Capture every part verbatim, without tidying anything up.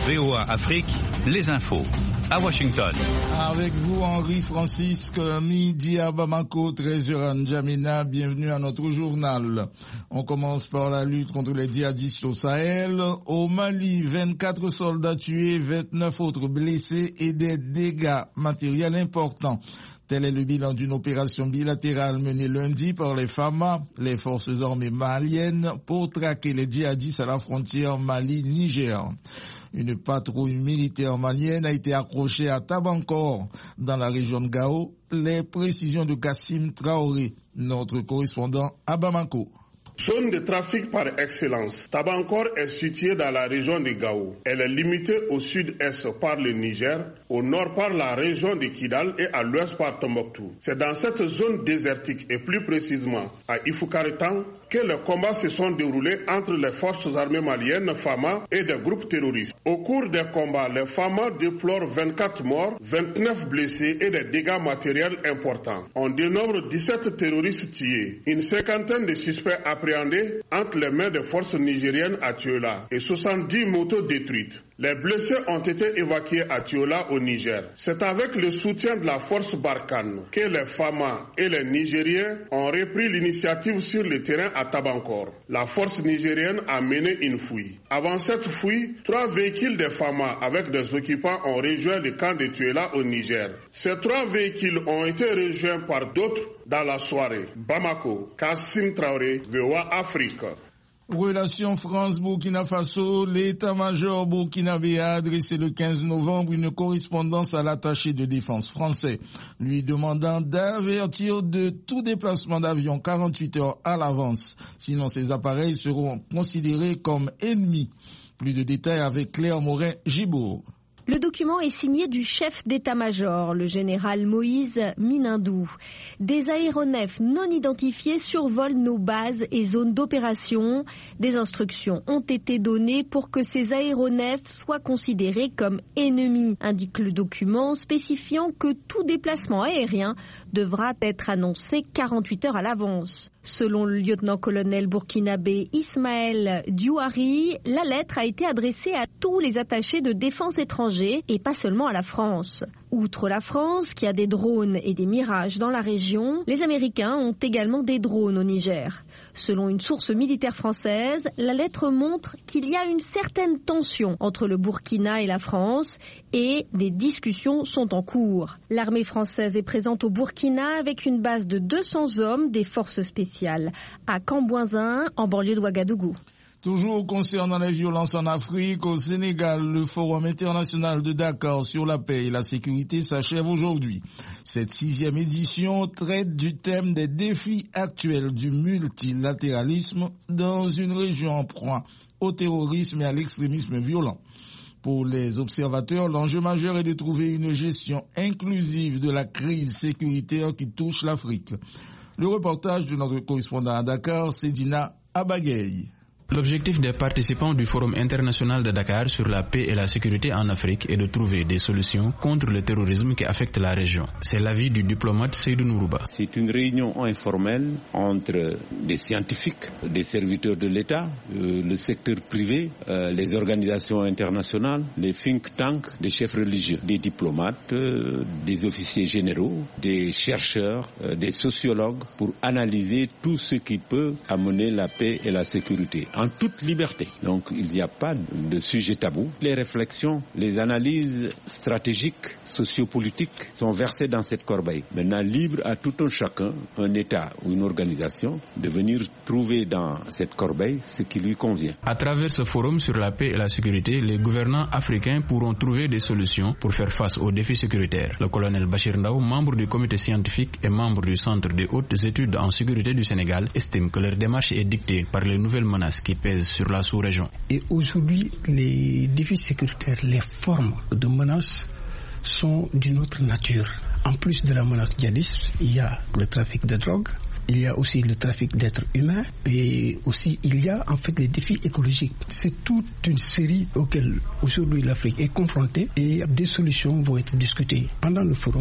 V O A Afrique, les infos. À Washington. Avec vous, Henri Francisque, midi à Bamako, treize heures à N'Djamena. Bienvenue à notre journal. On commence par la lutte contre les djihadistes au Sahel. Au Mali, vingt-quatre soldats tués, vingt-neuf autres blessés et des dégâts matériels importants. Tel est le bilan d'une opération bilatérale menée lundi par les F A M A, les forces armées maliennes, pour traquer les djihadistes à la frontière Mali-Niger. Une patrouille militaire malienne a été accrochée à Tabankor, dans la région de Gao. Les précisions de Kassim Traoré, notre correspondant à Bamako. Zone de trafic par excellence, Tabankor est située dans la région de Gao. Elle est limitée au sud-est par le Niger, au nord par la région de Kidal et à l'ouest par Tombouctou. C'est dans cette zone désertique et plus précisément à Ifoukaretan que les combats se sont déroulés entre les forces armées maliennes F A M A et des groupes terroristes. Au cours des combats, les F A M A déplorent vingt-quatre morts, vingt-neuf blessés et des dégâts matériels importants. On dénombre dix-sept terroristes tués, une cinquantaine de suspects appréhendés entre les mains des forces nigériennes à Tiola et soixante-dix motos détruites. Les blessés ont été évacués à Tiola au Niger. C'est avec le soutien de la force Barkhane que les F A M A et les Nigériens ont repris l'initiative sur le terrain à Tabankor. La force nigérienne a mené une fouille. Avant cette fouille, trois véhicules des F A M A avec des occupants ont rejoint le camp de Tiola au Niger. Ces trois véhicules ont été rejoints par d'autres dans la soirée. Bamako, Kassim Traoré, V O A Afrique. Relation France-Burkina Faso, l'état-major burkinabé a adressé le quinze novembre une correspondance à l'attaché de défense français, lui demandant d'avertir de tout déplacement d'avion quarante-huit heures à l'avance, sinon ces appareils seront considérés comme ennemis. Plus de détails avec Claire Morin-Gibourg. Le document est signé du chef d'état-major, le général Moïse Minindou. Des aéronefs non identifiés survolent nos bases et zones d'opération. Des instructions ont été données pour que ces aéronefs soient considérés comme ennemis, indique le document, spécifiant que tout déplacement aérien devra être annoncé quarante-huit heures à l'avance. Selon le lieutenant-colonel burkinabé Ismaël Diouari, la lettre a été adressée à tous les attachés de défense étrangers et pas seulement à la France. Outre la France, qui a des drones et des Mirages dans la région, les Américains ont également des drones au Niger. Selon une source militaire française, la lettre montre qu'il y a une certaine tension entre le Burkina et la France et des discussions sont en cours. L'armée française est présente au Burkina avec une base de deux cents hommes des forces spéciales à Cambouinzin, en banlieue de Ouagadougou. Toujours concernant les violences en Afrique, au Sénégal, le Forum international de Dakar sur la paix et la sécurité s'achève aujourd'hui. Cette sixième édition traite du thème des défis actuels du multilatéralisme dans une région en proie au terrorisme et à l'extrémisme violent. Pour les observateurs, l'enjeu majeur est de trouver une gestion inclusive de la crise sécuritaire qui touche l'Afrique. Le reportage de notre correspondant à Dakar, Sedina Abagaye. L'objectif des participants du Forum international de Dakar sur la paix et la sécurité en Afrique est de trouver des solutions contre le terrorisme qui affecte la région. C'est l'avis du diplomate Seydou Nourouba. C'est une réunion informelle entre des scientifiques, des serviteurs de l'État, euh, le secteur privé, euh, les organisations internationales, les think tanks, des chefs religieux, des diplomates, euh, des officiers généraux, des chercheurs, euh, des sociologues pour analyser tout ce qui peut amener la paix et la sécurité. En toute liberté. Donc il n'y a pas de sujet tabou. Les réflexions, les analyses stratégiques, sociopolitiques sont versées dans cette corbeille. Maintenant, libre à tout un chacun, un État ou une organisation, de venir trouver dans cette corbeille ce qui lui convient. À travers ce forum sur la paix et la sécurité, les gouvernants africains pourront trouver des solutions pour faire face aux défis sécuritaires. Le colonel Bachir Ndao, membre du comité scientifique et membre du Centre des hautes études en sécurité du Sénégal, estime que leur démarche est dictée par les nouvelles menaces qui pèsent sur la sous-région. Et aujourd'hui, les défis sécuritaires, les formes de menaces sont d'une autre nature. En plus de la menace djihadiste, il y a le trafic de drogue, il y a aussi le trafic d'êtres humains et aussi il y a en fait les défis écologiques. C'est toute une série auxquelles aujourd'hui l'Afrique est confrontée et des solutions vont être discutées. Pendant le forum,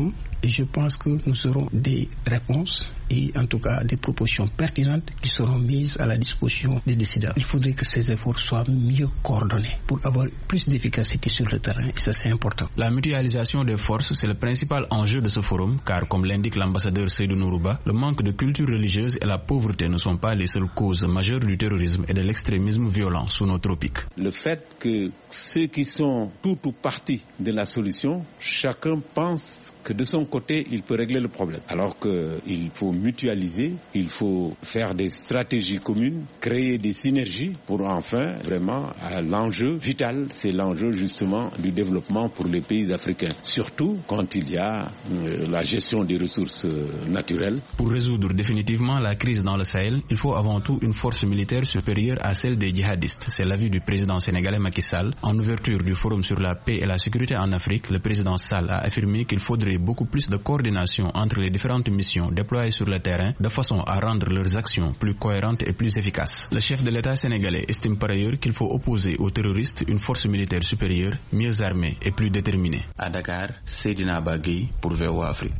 Et je pense que nous aurons des réponses et en tout cas des propositions pertinentes qui seront mises à la disposition des décideurs. Il faudrait que ces efforts soient mieux coordonnés pour avoir plus d'efficacité sur le terrain et ça c'est important. La mutualisation des forces, c'est le principal enjeu de ce forum car comme l'indique l'ambassadeur Seydou Nourouba, le manque de culture religieuse et la pauvreté ne sont pas les seules causes majeures du terrorisme et de l'extrémisme violent sous nos tropiques. Le fait que ceux qui sont tout ou partie de la solution, chacun pense que de son côté, il peut régler le problème. Alors qu'il faut mutualiser, il faut faire des stratégies communes, créer des synergies pour enfin, vraiment, l'enjeu vital, c'est l'enjeu justement du développement pour les pays africains. Surtout quand il y a euh, la gestion des ressources euh, naturelles. Pour résoudre définitivement la crise dans le Sahel, il faut avant tout une force militaire supérieure à celle des djihadistes. C'est l'avis du président sénégalais Macky Sall. En ouverture du forum sur la paix et la sécurité en Afrique, le président Sall a affirmé qu'il faudrait beaucoup plus de coordination entre les différentes missions déployées sur le terrain de façon à rendre leurs actions plus cohérentes et plus efficaces. Le chef de l'État sénégalais estime par ailleurs qu'il faut opposer aux terroristes une force militaire supérieure, mieux armée et plus déterminée. À Dakar, Seydina Bagui pour V O A Afrique.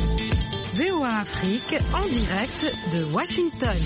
V O A Afrique en direct de Washington.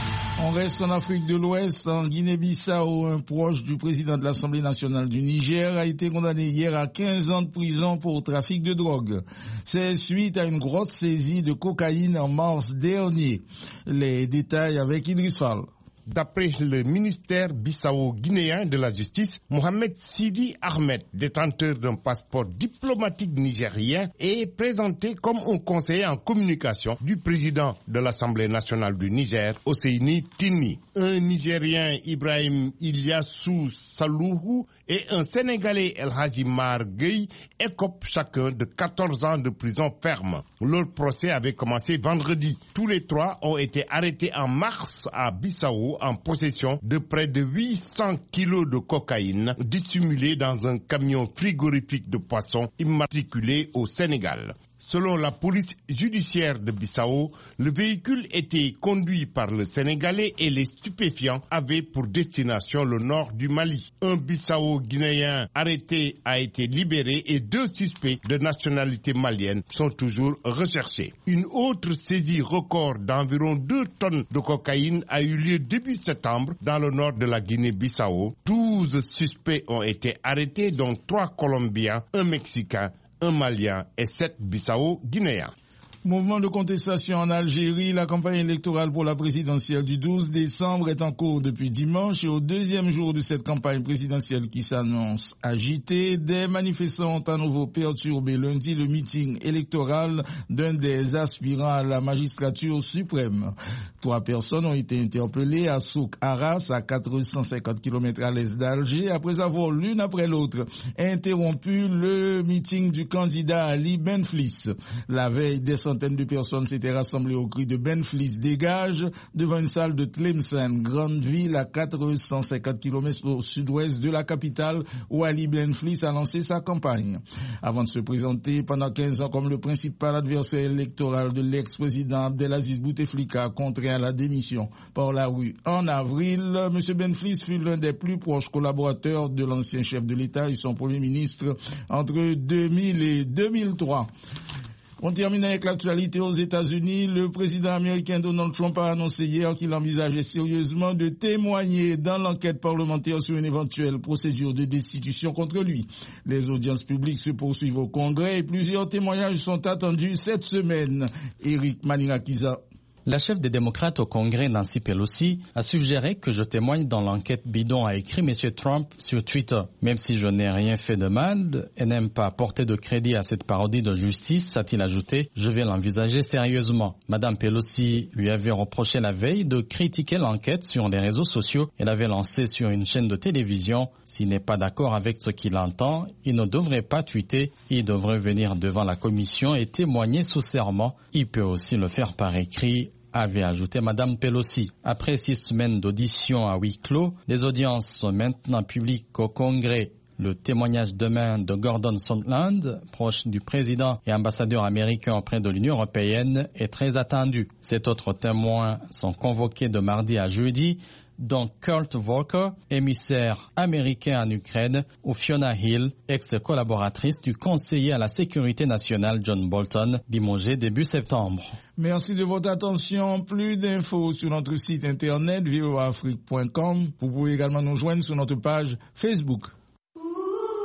On reste en Afrique de l'Ouest, en Guinée-Bissau. Un proche du président de l'Assemblée nationale du Niger a été condamné hier à quinze ans de prison pour trafic de drogue. C'est suite à une grosse saisie de cocaïne en mars dernier. Les détails avec Idriss Fall. D'après le ministère bissau-guinéen de la Justice, Mohamed Sidi Ahmed, détenteur d'un passeport diplomatique nigérien, est présenté comme un conseiller en communication du président de l'Assemblée nationale du Niger, Hosseini Tini. Un Nigérien, Ibrahim Ilyassou Salouhou, et un Sénégalais, El Hadji Mar Gueye, écopent chacun de quatorze ans de prison ferme. Leur procès avait commencé vendredi. Tous les trois ont été arrêtés en mars à Bissau en possession de près de huit cents kilos de cocaïne dissimulée dans un camion frigorifique de poissons immatriculé au Sénégal. Selon la police judiciaire de Bissau, le véhicule était conduit par le Sénégalais et les stupéfiants avaient pour destination le nord du Mali. Un Bissau-guinéen arrêté a été libéré et deux suspects de nationalité malienne sont toujours recherchés. Une autre saisie record d'environ deux tonnes de cocaïne a eu lieu début septembre dans le nord de la Guinée-Bissau. douze suspects ont été arrêtés, dont trois Colombiens, un Mexicain, un Malien et sept Bissau-Guinéens. Mouvement de contestation en Algérie, la campagne électorale pour la présidentielle du douze décembre est en cours depuis dimanche et au deuxième jour de cette campagne présidentielle qui s'annonce agitée, des manifestants ont à nouveau perturbé lundi le meeting électoral d'un des aspirants à la magistrature suprême. Trois personnes ont été interpellées à Souk Arras, à quatre cent cinquante kilomètres à l'est d'Alger, après avoir l'une après l'autre interrompu le meeting du candidat Ali Benflis. La veille, des centaines de personnes s'étaient rassemblées au cri de Benflis dégage devant une salle de Tlemcen, grande ville à quatre cent cinquante kilomètres au sud-ouest de la capitale où Ali Benflis a lancé sa campagne. Avant de se présenter pendant quinze ans comme le principal adversaire électoral de l'ex-président Abdelaziz Bouteflika contraint à la démission par la rue en avril, M. Benflis fut l'un des plus proches collaborateurs de l'ancien chef de l'État et son premier ministre entre deux mille et deux mille trois. On termine avec l'actualité aux États-Unis. Le président américain Donald Trump a annoncé hier qu'il envisageait sérieusement de témoigner dans l'enquête parlementaire sur une éventuelle procédure de destitution contre lui. Les audiences publiques se poursuivent au Congrès et plusieurs témoignages sont attendus cette semaine. Eric Manirakiza. La chef des démocrates au Congrès, Nancy Pelosi, a suggéré que je témoigne dans l'enquête bidon, a écrit M. Trump sur Twitter. Même si je n'ai rien fait de mal et n'aime pas porter de crédit à cette parodie de justice, a-t-il ajouté, je vais l'envisager sérieusement. Madame Pelosi lui avait reproché la veille de critiquer l'enquête sur les réseaux sociaux. Elle avait lancé sur une chaîne de télévision. S'il n'est pas d'accord avec ce qu'il entend, il ne devrait pas tweeter. Il devrait venir devant la commission et témoigner sous serment. Il peut aussi le faire par écrit, avait ajouté Madame Pelosi. Après six semaines d'audition à huis clos, les audiences sont maintenant publiques au Congrès. Le témoignage demain de Gordon Sondland, proche du président et ambassadeur américain auprès de l'Union européenne, est très attendu. Sept autres témoins sont convoqués de mardi à jeudi dont Kurt Volker, émissaire américain en Ukraine, ou Fiona Hill, ex-collaboratrice du conseiller à la sécurité nationale John Bolton, limogé début septembre. Merci de votre attention. Plus d'infos sur notre site internet v o a afrique point com. Vous pouvez également nous joindre sur notre page Facebook.